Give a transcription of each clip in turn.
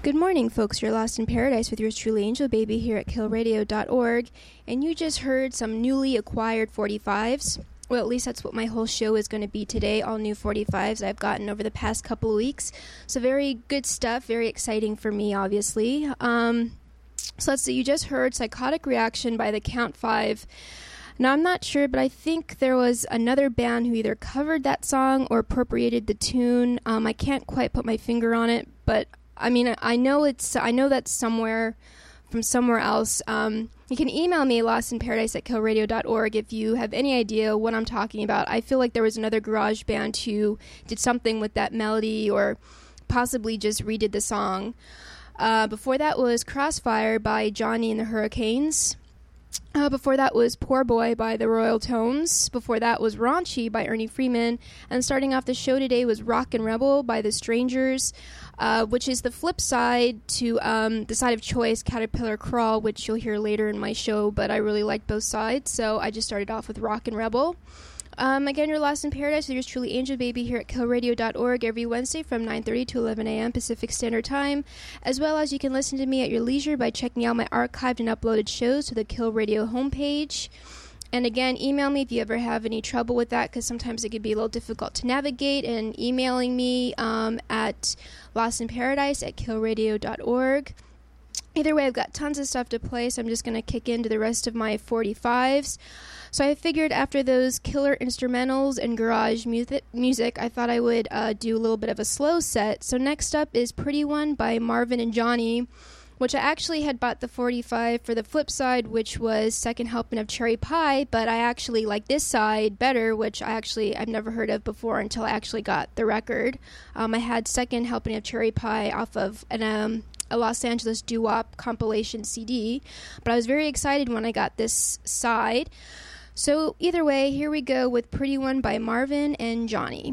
Good morning, folks. You're Lost in Paradise with yours truly, Angel Baby, here at killradio.org. And you just heard some newly acquired 45s. Well, at least that's what my whole show is going to be today, all new 45s I've gotten over the past couple of weeks. So very good stuff, very exciting for me, obviously. So let's see, you just heard Psychotic Reaction by the Count 5. Now, I'm not sure, but I think there was another band who either covered that song or appropriated the tune. I can't quite put my finger on it, but I mean, I know that's somewhere from somewhere else. You can email me, lostinparadise@killradio.org, if you have any idea what I'm talking about. I feel like there was another garage band who did something with that melody or possibly just redid the song. Before that was Crossfire by Johnny and the Hurricanes. Before that was Poor Boy by the Royal Tones. Before that was Raunchy by Ernie Freeman. And starting off the show today was Rockin' Rebel by The Strangers, which is the flip side to the side of choice, Caterpillar Crawl, which you'll hear later in my show, but I really like both sides, so I just started off with Rockin' Rebel. Again, you're Lost in Paradise with yours truly, Angel Baby, here at killradio.org every Wednesday from 9:30 to 11 a.m. Pacific Standard Time, as well as you can listen to me at your leisure by checking out my archived and uploaded shows to the Kill Radio homepage. And again, email me if you ever have any trouble with that, because sometimes it can be a little difficult to navigate, and emailing me at lostinparadise@killradio.org. Either way, I've got tons of stuff to play, so I'm just going to kick into the rest of my 45s. So I figured after those killer instrumentals and garage music, I thought I would do a little bit of a slow set. So next up is Pretty One by Marvin and Johnny, which I actually had bought the 45 for the flip side, which was Second Helping of Cherry Pie, but I actually like this side better, which I've never heard of before until I actually got the record. I had Second Helping of Cherry Pie off of a Los Angeles doo-wop compilation CD, but I was very excited when I got this side. So either way, here we go with Pretty One by Marvin and Johnny.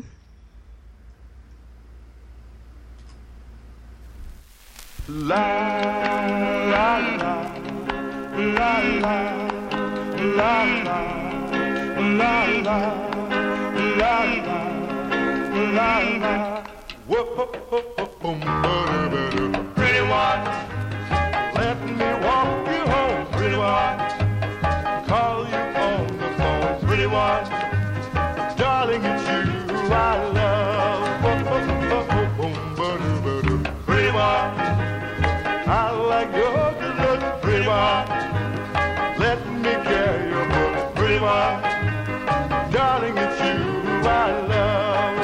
La la la la la la la la la la la. Pretty one, let me walk you home. Pretty one, call you on the phone. Pretty one, darling, it's you I love. Pretty one, I like your good look. Pretty one, let me carry your book. Pretty one, darling, it's you I love.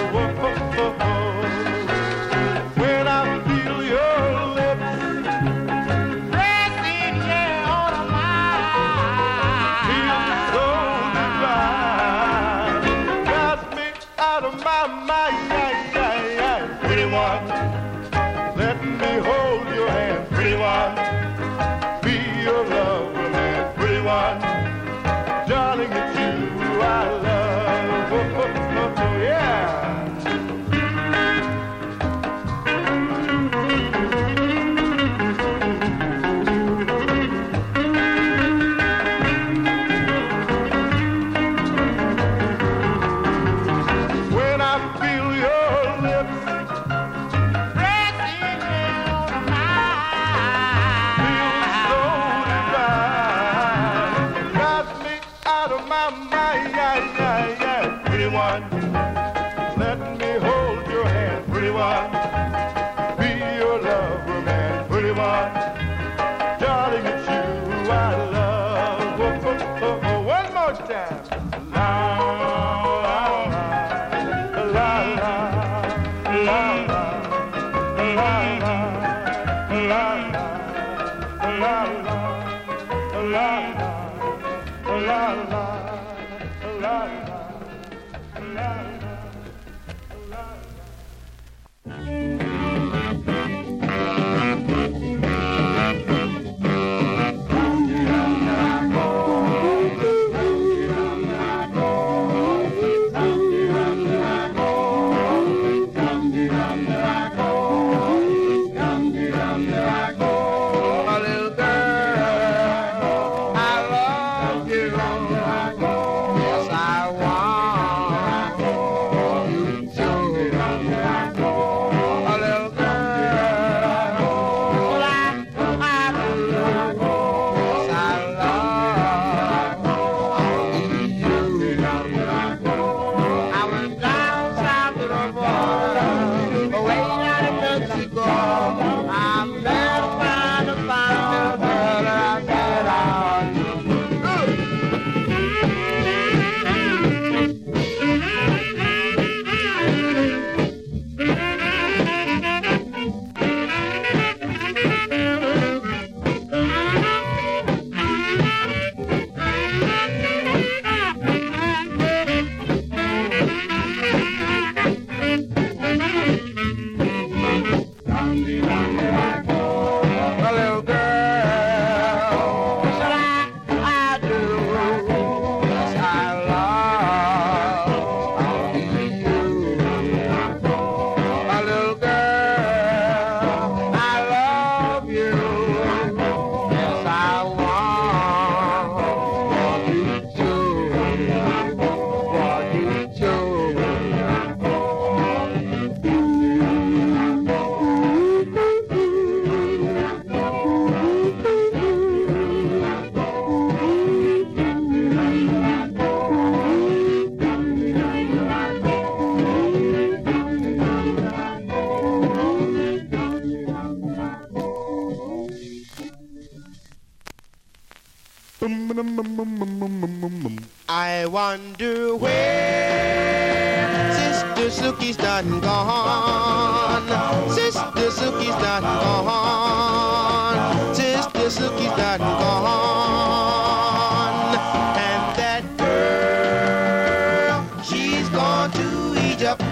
When I feel your lips pressing on mine, feel so divine, got me out of my mind. Pretty one, let me hold your hand. Pretty one, be your lover man. Pretty one, darling, it's you I love. Yeah. When I feel your lips pressing on mine, feel so divine, got me out of my mind. Pretty one, let me hold your hand. Pretty one, be your lover man. Pretty one, darling, it's you I love. One more time. La la la la la la I I wonder where Sister Sookie's done gone. Sister Sookie's done gone. Sister Sookie's done gone. And that girl, she's gone to Egypt.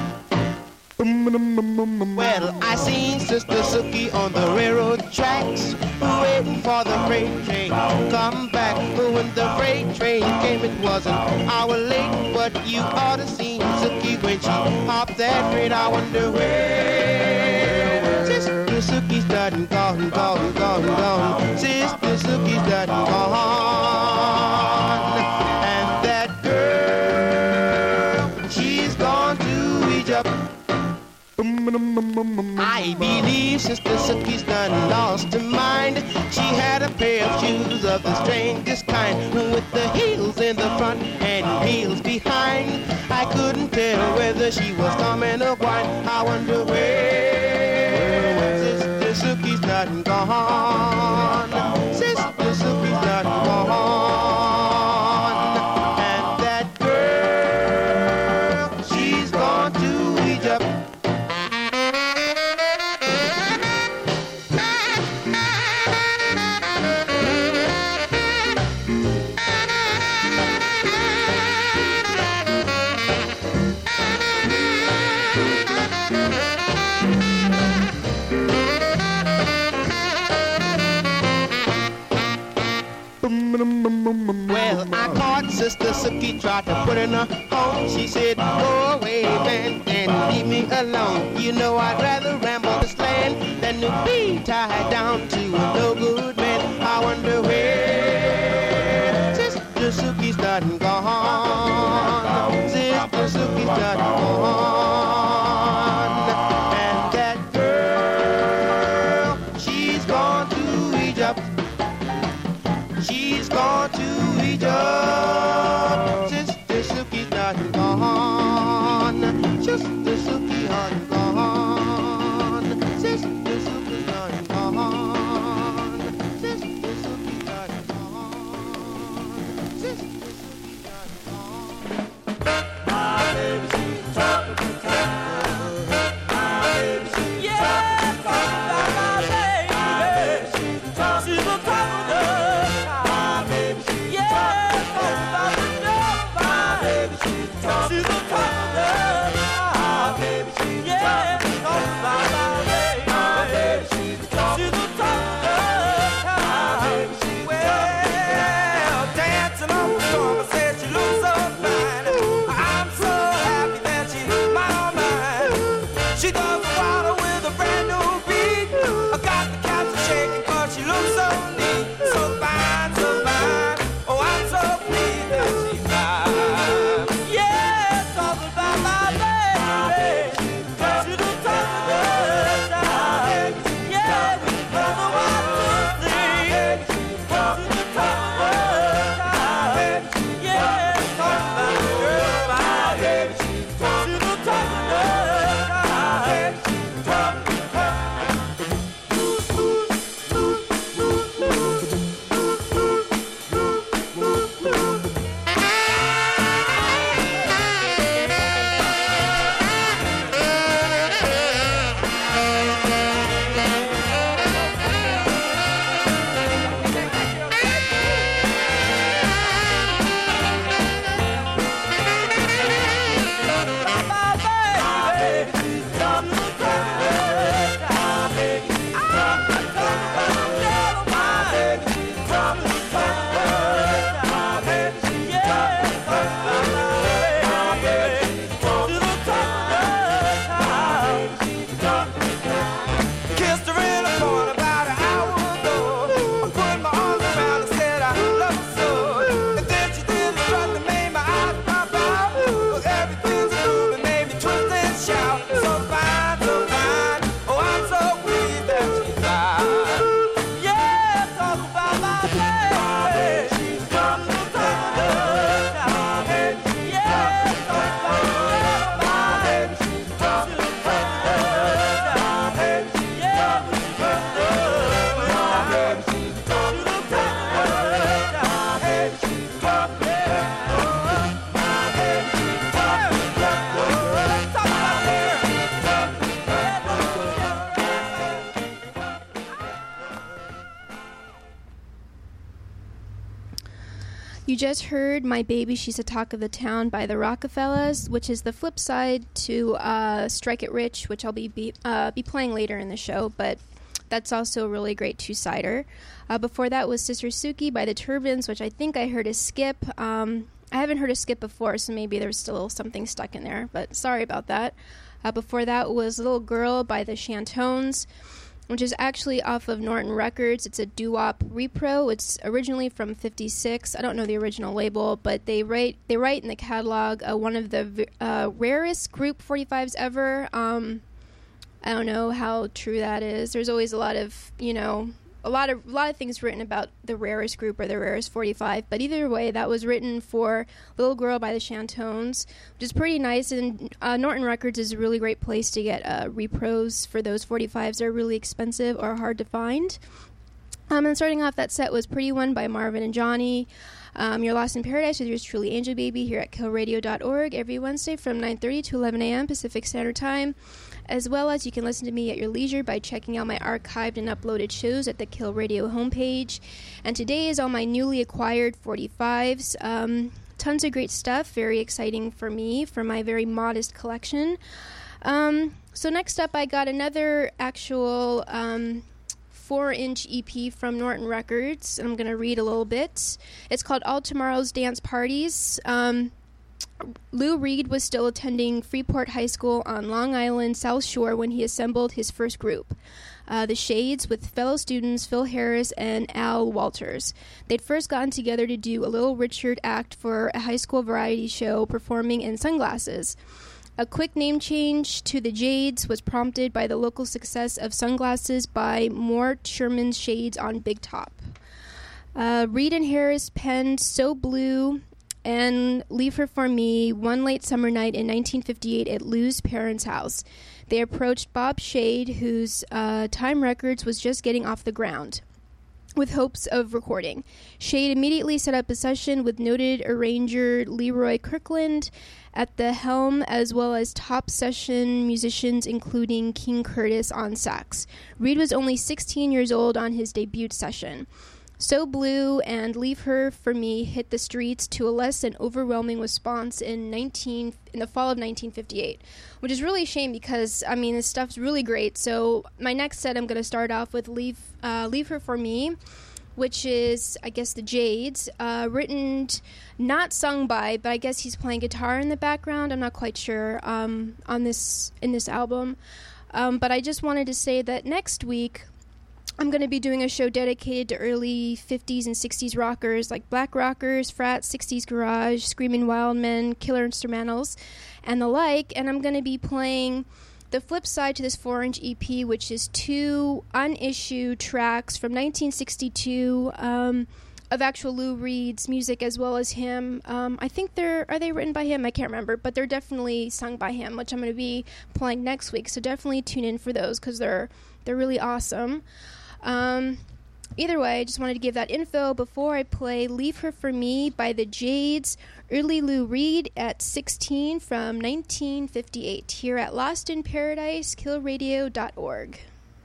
Well, I seen Sister Sookie on the railroad tracks, waiting for the freight train to come back. But when the freight train came, it was an hour late. But you ought to seen Sookie when she hopped that train. I wonder where Sister Sookie's done gone, gone, gone, gone. Sister Sookie's done gone. And that girl, she's gone to Egypt. I believe Sister Sookie's done lost her mind. She had a pair of shoes of the strangest kind, with the heels in the front and heels behind. I couldn't tell whether she was coming or going. I wonder where Sister Sookie's done gone. Sister Sookie's done gone. And that girl, she's gone to Egypt. Well, I caught Sister Sookie, tried to put in her home. She said, go away, man, and leave me alone. You know I'd rather ramble this land than to be tied down to a no good man. I wonder where Sister Sookie's done gone. Sister Sookie's done gone. And that girl, she's gone to Egypt. She's gone to Egypt. Sister Sookie's done gone. Sister Sookie's done gone. Sister Sookie's done gone. Sister Sookie's done gone. Sister Sookie's done gone. My baby, she's talking to town. My baby, she's talking to town. My baby, she's talking to town. She's a cousin, my baby, she's yeah, talking about my baby, she's a cousin, my baby, she's well, dancing on the storm, I said she looks so fine. I'm so happy that she's mine. She does the water with a brand new beat. I got the captain shaking 'cause she looks so neat, so fine, so fine. Oh, I'm so pleased that she's mine. You just heard My Baby, She's the Talk of the Town by the Rockefellers, which is the flip side to Strike It Rich, which I'll be playing later in the show, but that's also a really great two-sider. Before that was Sister Suki by the Turbans, which I think I heard a skip. I haven't heard a skip before, so maybe there's still something stuck in there, but sorry about that. Before that was Little Girl by the Chantones, which is actually off of Norton Records. It's a doo-wop repro. It's originally from '56. I don't know the original label, but they write in the catalog one of the rarest Group 45s ever. I don't know how true that is. There's always a lot of things written about the rarest group or the rarest 45, but either way, that was written for Little Girl by the Chantones, which is pretty nice, and Norton Records is a really great place to get repros for those 45s. They're really expensive or hard to find. And starting off that set was Pretty One by Marvin and Johnny. You're Lost in Paradise with yours truly, Angel Baby, here at killradio.org every Wednesday from 9:30 to 11 a.m. Pacific Standard Time, as well as you can listen to me at your leisure by checking out my archived and uploaded shows at the Kill Radio homepage. And today is all my newly acquired 45s. Tons of great stuff, very exciting for me, for my very modest collection. So next up, I got another actual 4-inch EP from Norton Records, and I'm going to read a little bit. It's called All Tomorrow's Dance Parties. Lou Reed was still attending Freeport High School on Long Island South Shore when he assembled his first group, the Shades, with fellow students Phil Harris and Al Walters. They'd first gotten together to do a Little Richard act for a high school variety show, performing in sunglasses. A quick name change to the Jades was prompted by the local success of Sunglasses by Mort Sherman's Shades on Big Top. Reed and Harris penned So Blue and Leave Her For Me one late summer night in 1958 at Lou's parents' house. They approached Bob Shade, whose Time Records was just getting off the ground, with hopes of recording. Shade immediately set up a session with noted arranger Leroy Kirkland at the helm, as well as top session musicians including King Curtis on sax. Reed was only 16 years old on his debut session. So Blue and Leave Her For Me hit the streets to a less than overwhelming response in the fall of 1958, which is really a shame because, I mean, this stuff's really great. So my next set, I'm going to start off with Leave Her For Me, which is, I guess, the Jades, written, not sung by, but I guess he's playing guitar in the background. I'm not quite sure in this album. But I just wanted to say that next week, I'm going to be doing a show dedicated to early 50s and 60s rockers like Black Rockers, Frat, 60s Garage, Screaming Wild Men, Killer Instrumentals, and the like. And I'm going to be playing the flip side to this 4-inch EP, which is 2 unissued tracks from 1962 of actual Lou Reed's music as well as him. I think are they written by him? I can't remember, but they're definitely sung by him, which I'm going to be playing next week. So definitely tune in for those because they're really awesome. Either way, I just wanted to give that info before I play Leave Her For Me by the Jades, early Lou Reed at 16 from 1958, here at Lost in Paradise, killradio.org.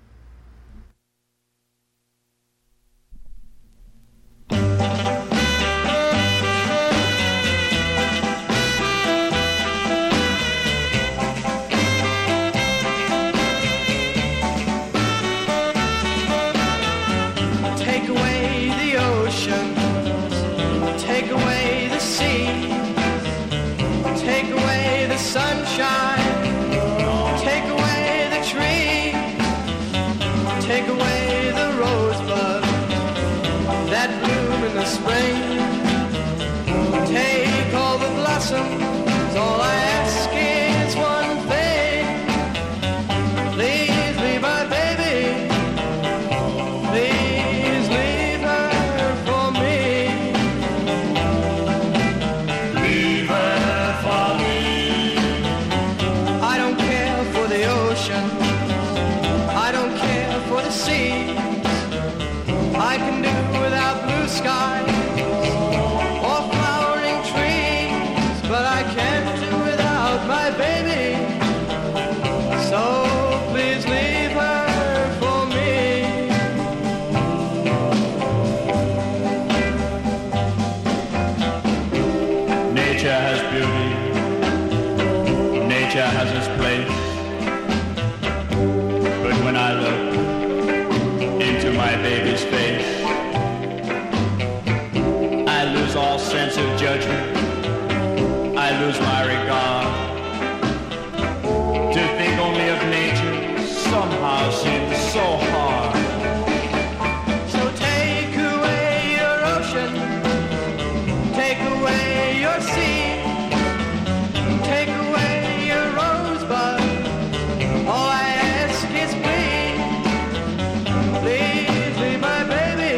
Sunshine, take away the tree, take away the rosebud that bloom in the spring, take all the blossoms, all I ask is one thing, please leave my baby, please leave her for me, leave her for me. I don't care for the sea. I can do without blue skies or flowering trees, but I can't do without my baby. So please leave her for me. has its place. But when I look into my baby's face, I lose all sense of judgment. I lose my regard. To think only of nature somehow seems so hard. So take away your ocean, take away your sea, take away your rosebud. All I ask is please, please leave my baby.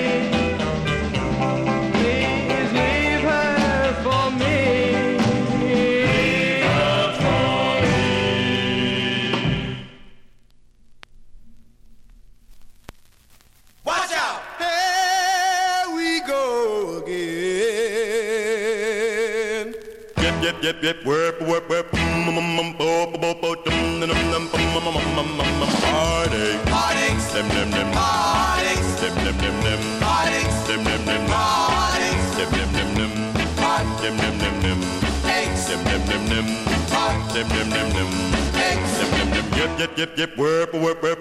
Please leave her for me. Leave her for me. Watch out! Here we go again. Yep, whip, whip, whip, heartache, Heartaches, dem, dem, dem, heartaches, dem, dem, dem, dem, heartaches, dem, dem, dem, heartaches, dem, dem, dem, dem, dem, dem, dem, dem, heartaches, dem, dem, dem, dem, dem, dem, dem, dem, heartaches. dem, dem, dem, yep, whip, whip, whip,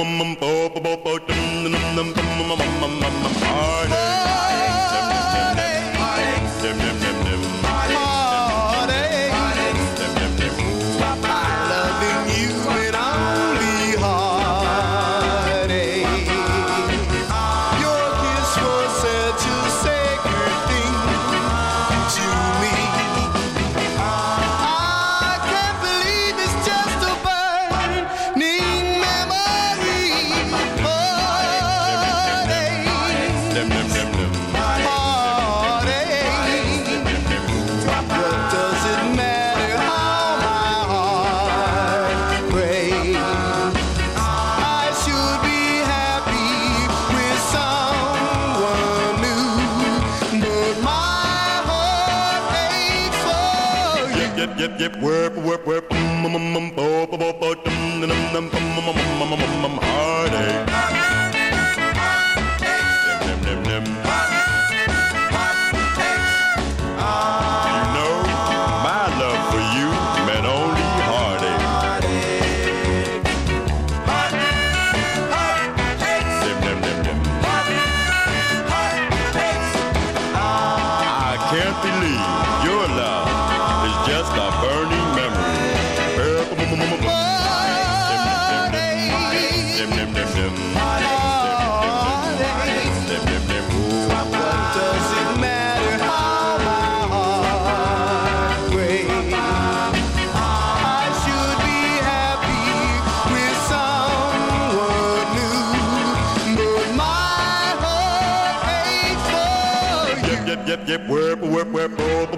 loving you and only heartache. Your kiss was such a sacred thing to me. I can't believe it's just a burning memory. Heartache, heartache. What does it matter how my heart breaks? I should be happy with someone new, but my heart aches for you. Yep, whip, whip, whip, heartache. You know, my love for you meant only heartache. Dem, dem, dem, dem. I can't believe your love is just a burning memory. Dem, dem, dem, dem. Dem, dem, dem. What does it matter how my heart breaks? I should be happy with someone new, but my heart aches for you. Yep, whip, whip, whip,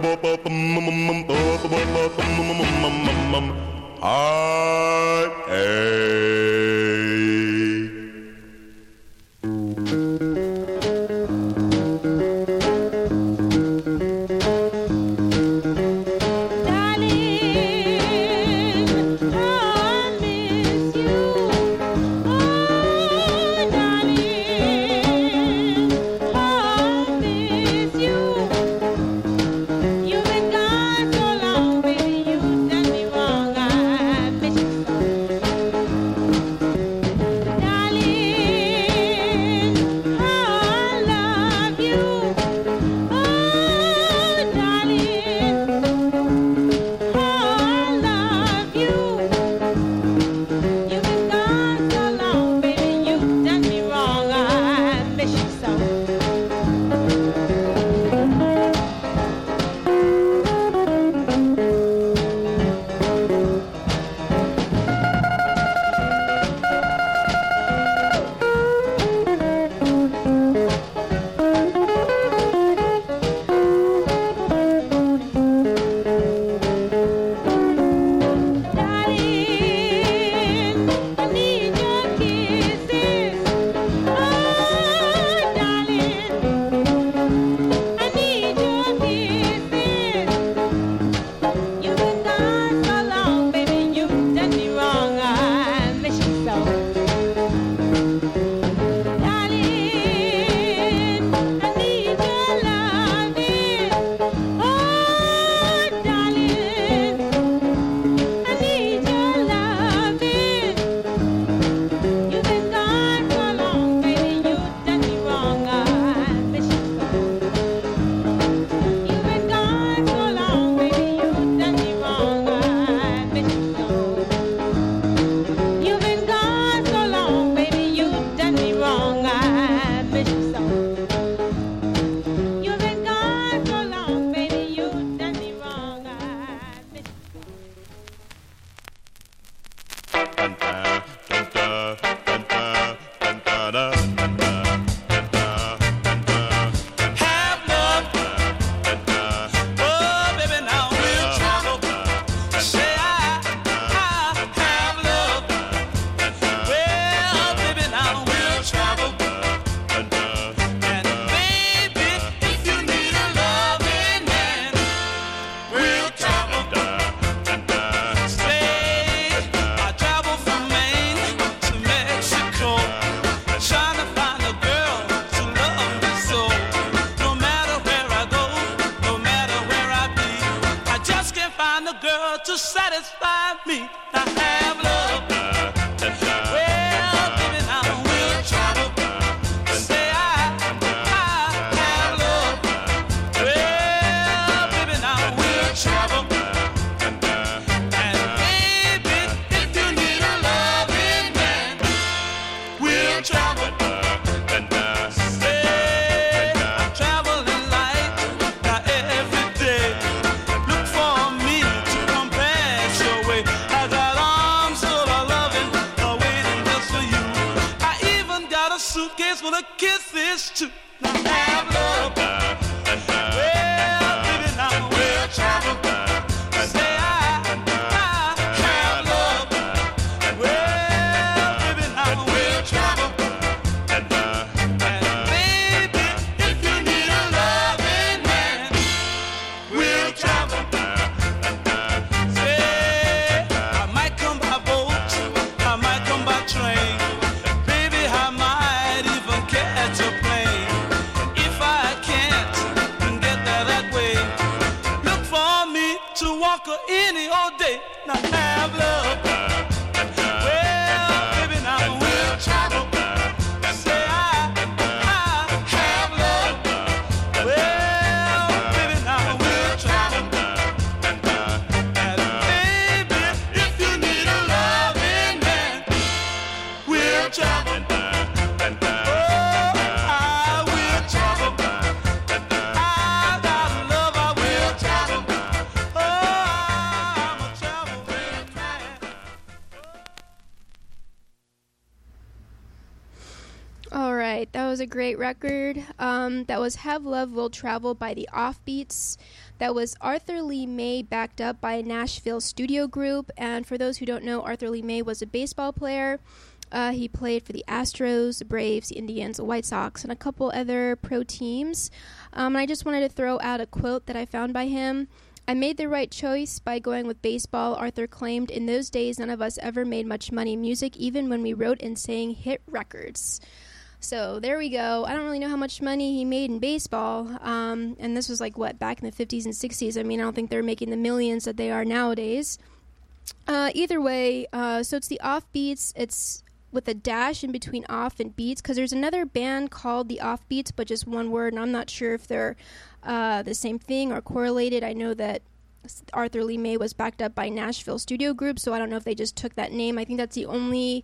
heartache. to satisfy me. I have love. Well, baby, now we'll travel. Say I have love. Well, baby, now we'll travel. And baby, if you need a loving man, we'll travel. Say I'm traveling light every day. Look for me to come pass your way. I got arms full of loving waiting just for you. I even got a suitcase full of kisses too. Now have love. Well, baby, now we'll travel. Say I have love. Well, baby, now we'll travel. And baby, if you need a loving man, we'll travel. Say I might come by boat, I might come by train. Baby, I might even catch a plane. If I can't get there that way, look for me to walk any old day. Now have love. Well, baby, now we'll travel. Say I have love. Well, baby, now we'll travel. And baby, if you need a loving man, we'll travel. Oh, I will travel. I got love, I will travel. Oh, I'm a traveling man. All right, that was a great record. That was Have Love Will Travel by the Offbeats. That was Arthur Lee May backed up by a Nashville studio group. And for those who don't know, Arthur Lee May was a baseball player. He played for the Astros, the Braves, the Indians, the White Sox, and a couple other pro teams. And I just wanted to throw out a quote that I found by him. I made the right choice by going with baseball, Arthur claimed. In those days, none of us ever made much money in music, even when we wrote and sang hit records. So there we go. I don't really know how much money he made in baseball. And this was like, what, back in the 50s and 60s? I mean, I don't think they're making the millions that they are nowadays. Either way, so it's the Offbeats. It's with a dash in between off and beats, because there's another band called the Offbeats, but just one word, and I'm not sure if they're the same thing or correlated. I know that Arthur Lee May was backed up by Nashville Studio Group, so I don't know if they just took that name. I think that's the only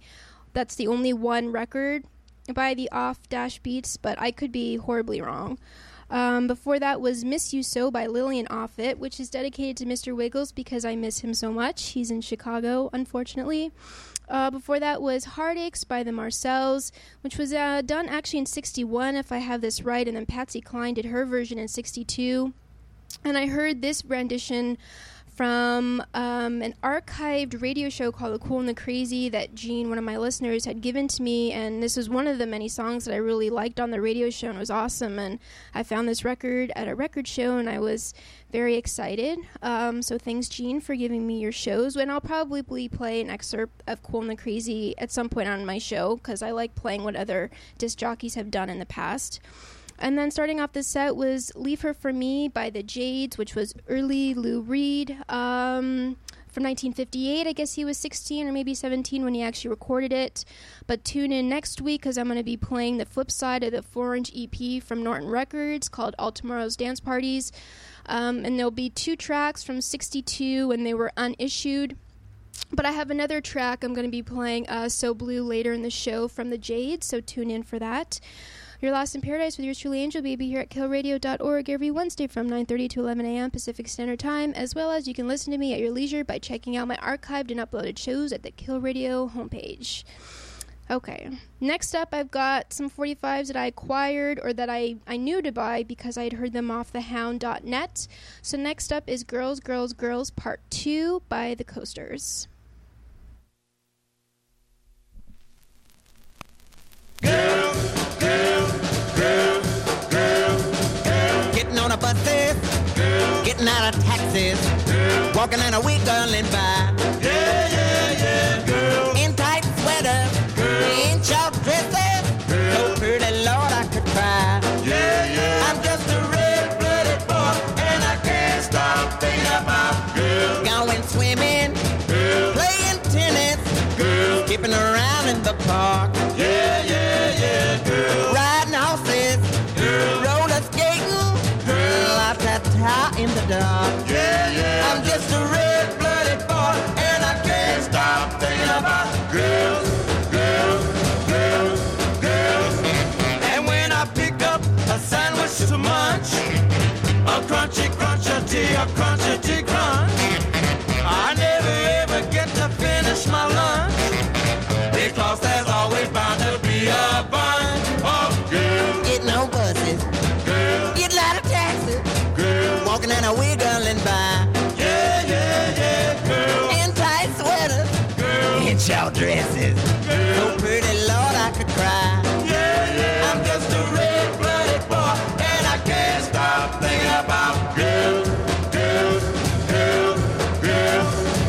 one record by the Off-Beats, but I could be horribly wrong. Before that was Miss You So by Lillian Offit, which is dedicated to Mr. Wiggles because I miss him so much. He's in Chicago, unfortunately. Before that was Heartaches by the Marcells, which was done actually in 61, if I have this right, and then Patsy Cline did her version in 62. And I heard this rendition from an archived radio show called The Cool and the Crazy that Gene, one of my listeners, had given to me, and this was one of the many songs that I really liked on the radio show, and it was awesome, and I found this record at a record show, and I was very excited. So thanks, Gene, for giving me your shows, and I'll probably play an excerpt of Cool and the Crazy at some point on my show, because I like playing what other disc jockeys have done in the past. And then starting off the set was Leave Her For Me by the Jades, which was early Lou Reed from 1958. I guess he was 16 or maybe 17 when he actually recorded it. But tune in next week because I'm going to be playing the flip side of the 4-inch EP from Norton Records called All Tomorrow's Dance Parties. And there'll be 2 tracks from 62 when they were unissued. But I have another track I'm going to be playing, So Blue, later in the show from the Jades, so tune in for that. You're Lost in Paradise with yours truly, Angel Baby, here at killradio.org every Wednesday from 9:30 to 11 a.m. Pacific Standard Time, as well as you can listen to me at your leisure by checking out my archived and uploaded shows at the Kill Radio homepage. Okay, next up I've got some 45s that I acquired or that I knew to buy because I had heard them off thehound.net. So next up is Girls, Girls, Girls Part 2 by the Coasters. Girls, girls, girls, girls, girls. Getting on a buses, girls. Getting out of taxis, girls. Walking in a wee girl in by. Yeah, yeah, yeah, girls. In tight sweaters, girls. In short dresses, girls. So pretty, Lord, I could cry. Yeah, yeah. I'm just a red-blooded boy, and I can't stop thinking about girls. Going swimming skipping around in the park. Yeah, yeah, yeah, girl. Riding horses, Girl. roller skating, light that tie in the dark. Yeah, yeah. I'm just a red-blooded boy, and I can't stop thinking about girls, girls, girls, girls. And when I pick up a sandwich to munch, a crunchy crunchity, a crunchity crunch, I never ever get to finish my lunch, because there's always bound to be a bunch of girls, getting on buses, girls, get a lot of taxis, girls. walking and a wiggling by, Yeah, yeah, yeah, girls, in tight sweaters, girls, in short dresses. So girls. pretty, Lord, I could cry. Yeah, yeah. I'm just a red-blooded boy, and I can't stop thinking about girls, girls, girls, girls.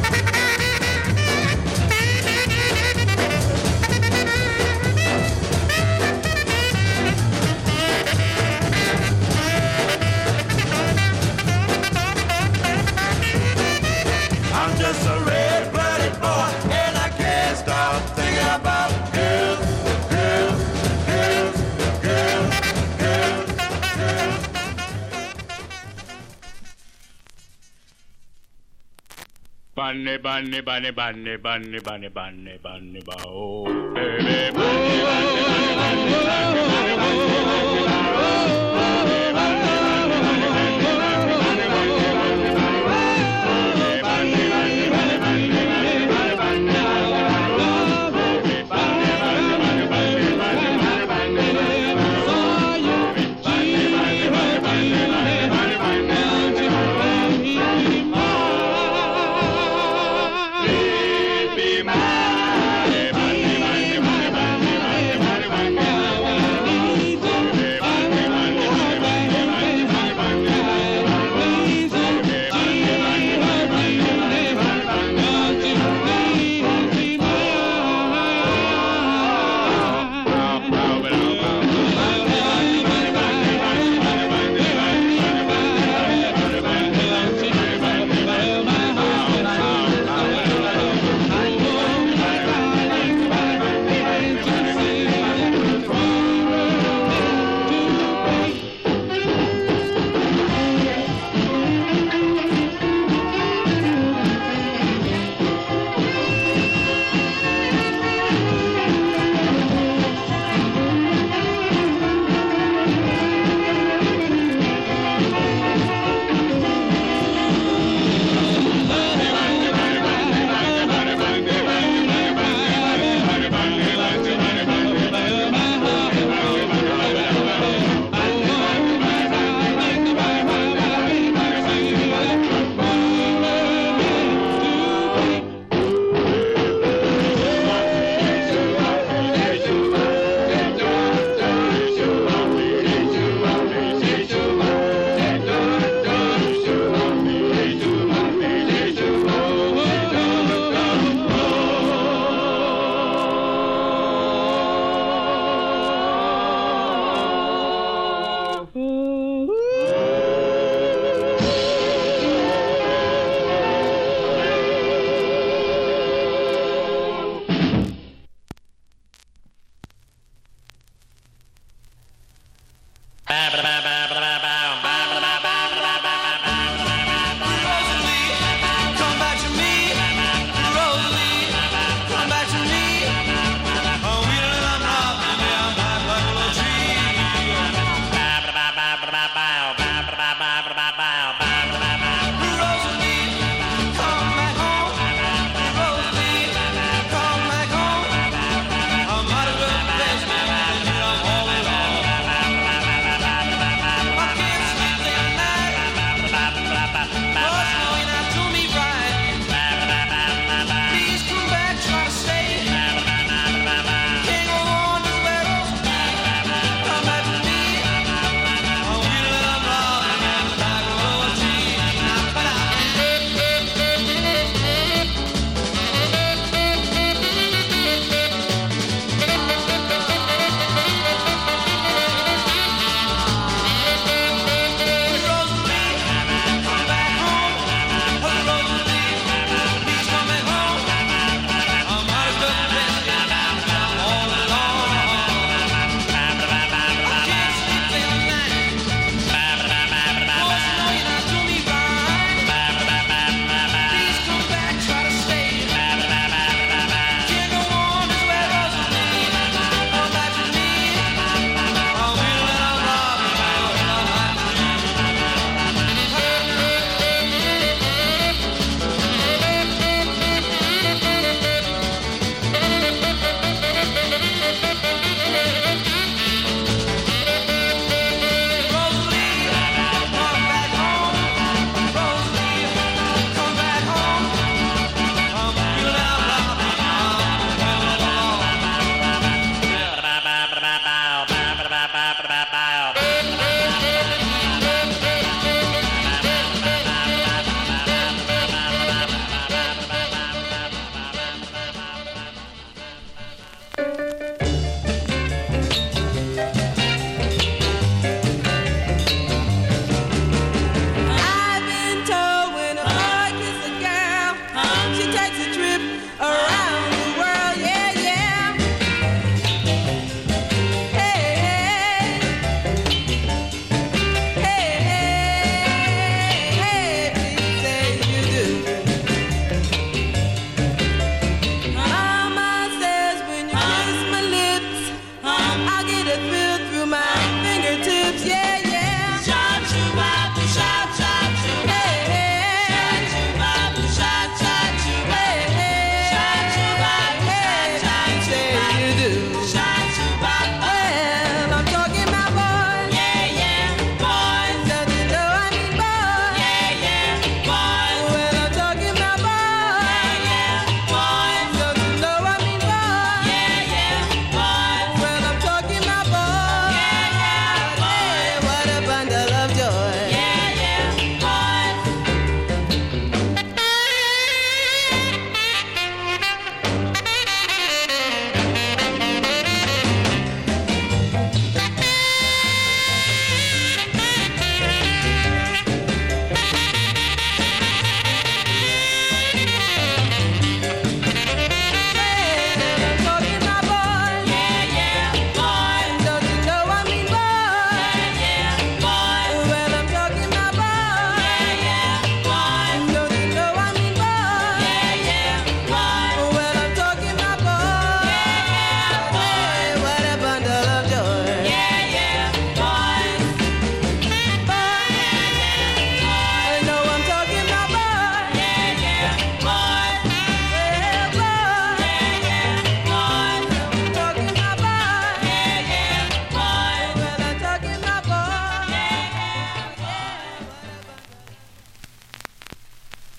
I'm just a red-blooded boy, and I can't stop thinking about girls, girls, girls, girls, girls, girls. Bunny, bunny, bunny, bunny, bunny, bunny, bunny, bunny, oh, baby, bunny, bunny, bunny, bunny, bunny, bunny.